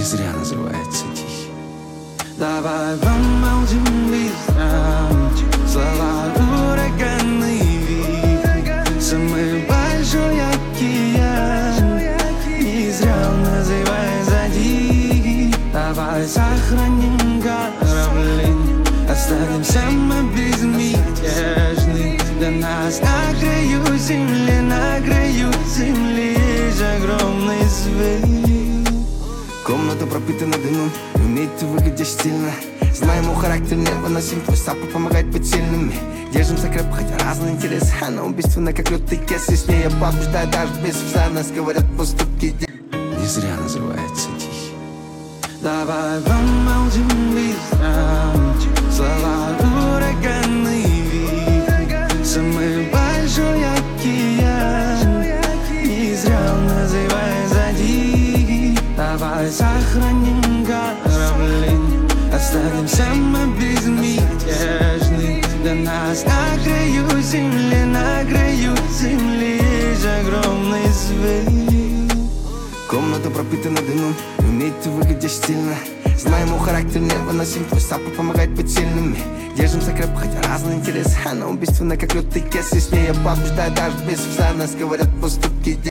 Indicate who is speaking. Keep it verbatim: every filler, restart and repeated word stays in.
Speaker 1: зря называется тихий. Давай помолчим быстро, слова ураганный вихрь, самый большой океан, не зря называется тихий. Давай сохраним корабли, останемся мы безмятежны. Для нас на краю земли, на краю земли есть огромный свет.
Speaker 2: Комната пропитана дымом, и умеет выглядеть стильно. Знаем, у характер не выносим, твой саппорт помогает быть сильными. Держимся крепко, хотя разные интересы. Она убийственна, как лютый кес, и с ней я побеждаю даже без вса. Нас говорят поступки.
Speaker 1: Не зря называется тихий. Давай помолчим быстро, слова ураганный вихрь, самый большой океан, не зря называется тихий. Давай сохраним корабли, останемся мы безмятежны. Для нас на краю земли, на краю земли есть огромный свет.
Speaker 2: Комната пропитана дымом, и умеет выглядеть стильно. Знаем, у характер не выносим, твой саппорт помогает быть сильными. Держимся крепко, хотя разные интересы. Она убийственна, как лютый кес, и с ней я побеждаю даже без вса. Нас говорят поступки.